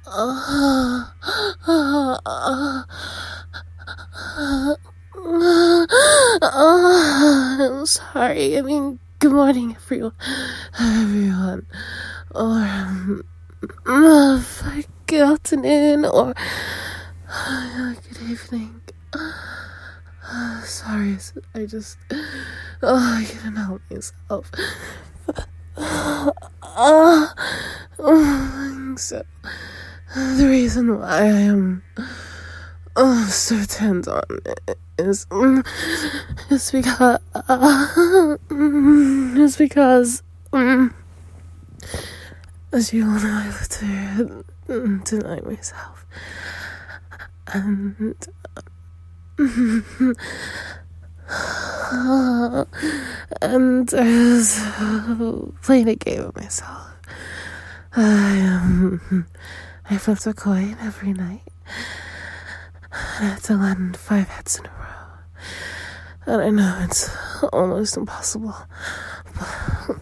I'm sorry. I mean, good morning, everyone. Or, good afternoon, or good evening. Sorry, I couldn't help myself. So, the reason why I am so turned on is because as you all know, I love to deny myself, and and I was playing a game with myself. I flipped a coin every night, and I had to land 5 heads in a row. And I know it's almost impossible, but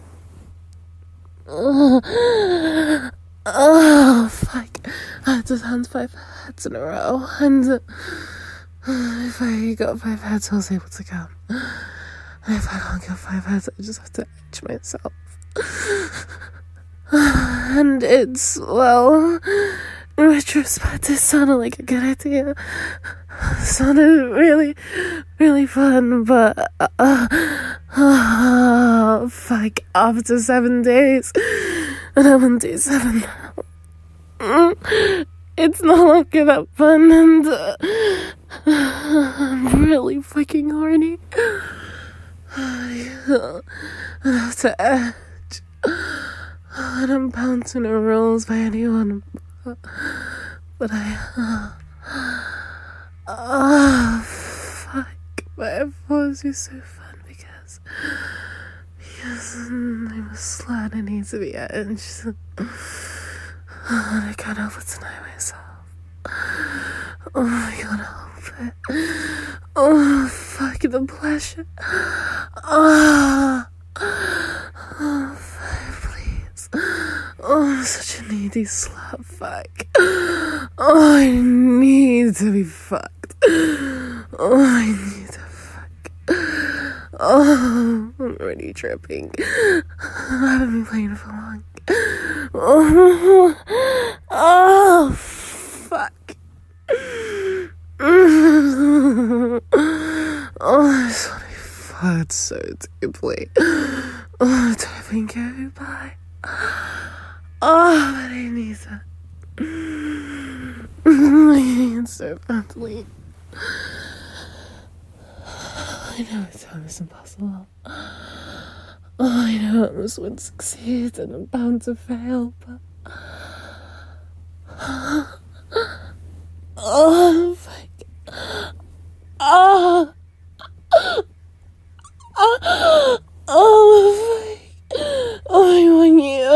fuck! I had to land 5 heads in a row, and if I got 5 heads, I was able to come. And if I don't get 5 heads, I just have to edge myself. And it's, well, in retrospect, it sounded like a good idea. It sounded really, really fun, but, fuck, after 7 days, and I'm on day 7 now, it's no longer that fun, and I'm really fucking horny. I have to edge, and I'm bouncing a rules by anyone, but fuck, but it was just so fun because I was slut, I need to be edged, and I can't help but deny myself. Oh, I can't help it. Oh, fuck, the pleasure. Fuck, please. Oh, I'm such a needy slut, fuck. Oh, I need to be fucked. Oh, I need to fuck. Oh, I'm already tripping. I haven't been playing for long. Oh, fuck. Oh, I just want to be fucked so deeply. Oh, typing goodbye. Oh, but I need that. I need so badly. I know it's almost impossible. Oh, I know I almost wouldn't succeed and I'm bound to fail, but oh, fuck. Oh, fuck. Oh, I want you.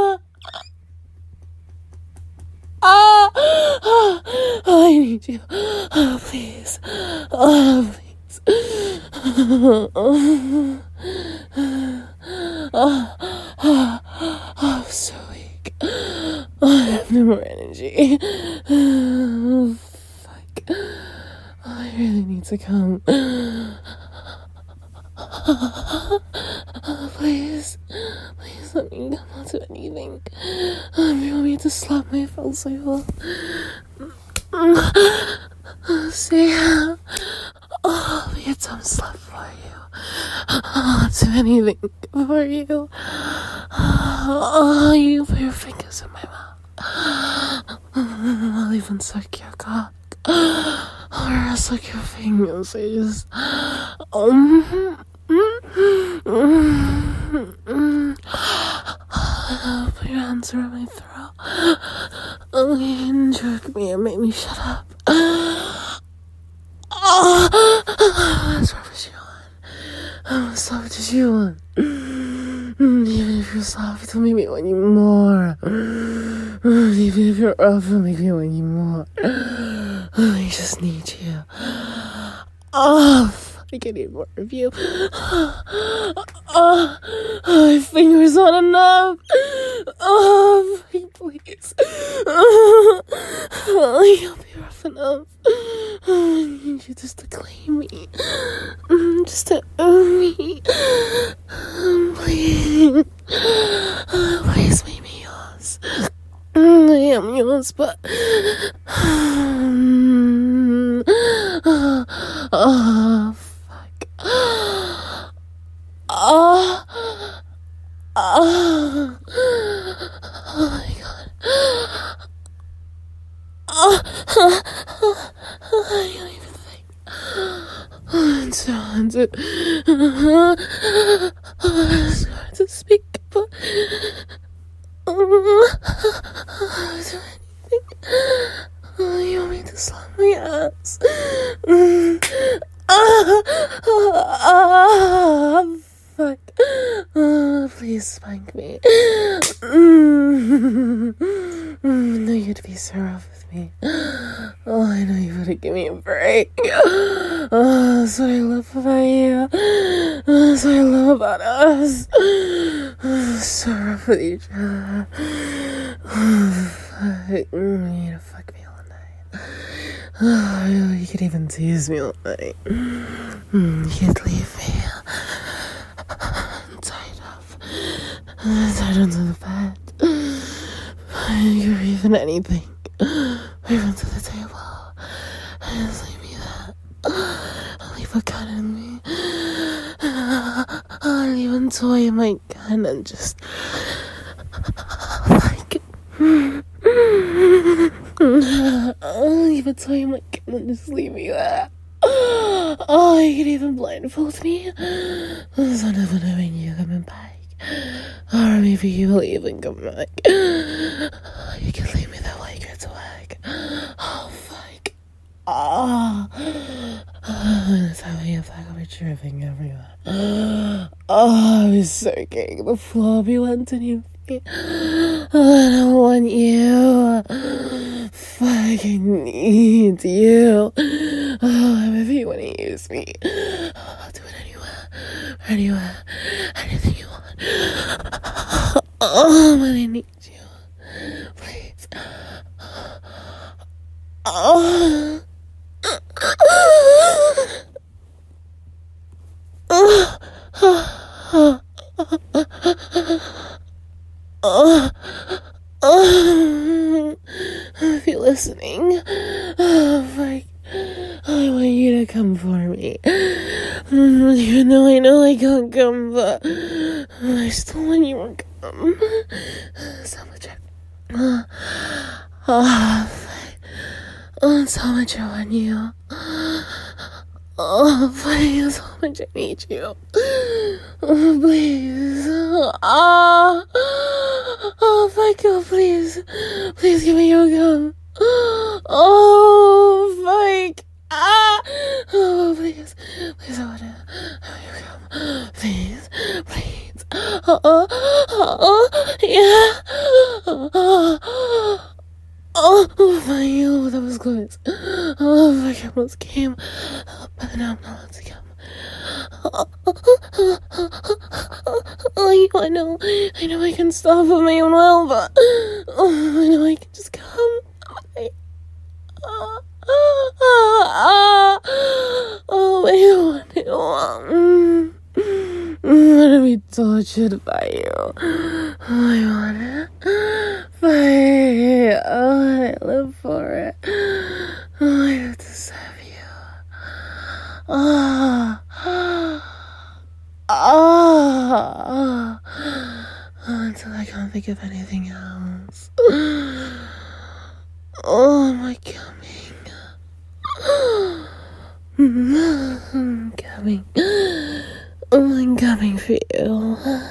Oh, I need you. Oh, please. Oh, please. I'm so weak. I have no more energy. Oh, fuck. I really need to come. Please let me come out to anything. You want me to slap my face so hard? See, I'll be a dumb slap for you. I'll do anything for you. You put your fingers in my mouth. I'll even suck your cock. Or I'll suck your fingers. I just put your hands around my throat. And jerk me and make me shut up. What's rubbish you want? How soft as you want? Even if you're soft, it'll make me want you more. Even if you're rough, it'll make me want you more. I just need you. I can need more of you. My fingers aren't enough. Please. You'll be rough enough. I need you just to claim me. Just to own me. Please. Please make me yours. I am yours, but... oh, fuck. Oh my god. I can't even think. It's so hard to speak, but is there anything you want me to slap my ass? Fuck. Please spank me. I know you'd be so rough with me. Oh, I know you wouldn't give me a break. Oh, that's what I love about you. That's what I love about us. So rough with each other. Fuck. You need to fuck me all night. Oh, you could even tease me all night. You could leave me tied onto the bed. You're even anything. Even to the table. Just leave me there. Leave a gun in me. I'll even toy my gun and just like I'll even toy my gun and just leave me there. Oh, you could even blindfold me. So never knowing you coming back. Or maybe you will even come back. You can leave me there while you get to work. Oh, fuck. That's how I get back. I'll be dripping everywhere. I was soaking. The floor be wet and you. I don't want you. Fucking need you. If you want to use me, I'll do it anywhere, anything you want. But I need you, please. If you're listening, like, I want you to come for me. Even though I know I can't come, but I still want you to come. So much. So much I want you. Oh, please, so much I need you. Oh, please. Oh, fuck you, please. Please give me your gum. Oh, fuck. Oh, please. Please, I want to have your gum. Please. Yeah. Oh, my, oh, that was close. Oh, fuck, I almost came. But now I'm not allowed to come. I know I can stop on my own will, but I know I can just come. I want to be tortured by you. I want it. But I live for it. I have to serve you. Until I can't think of anything else. Oh, am I coming? I'm coming. I'm coming for you.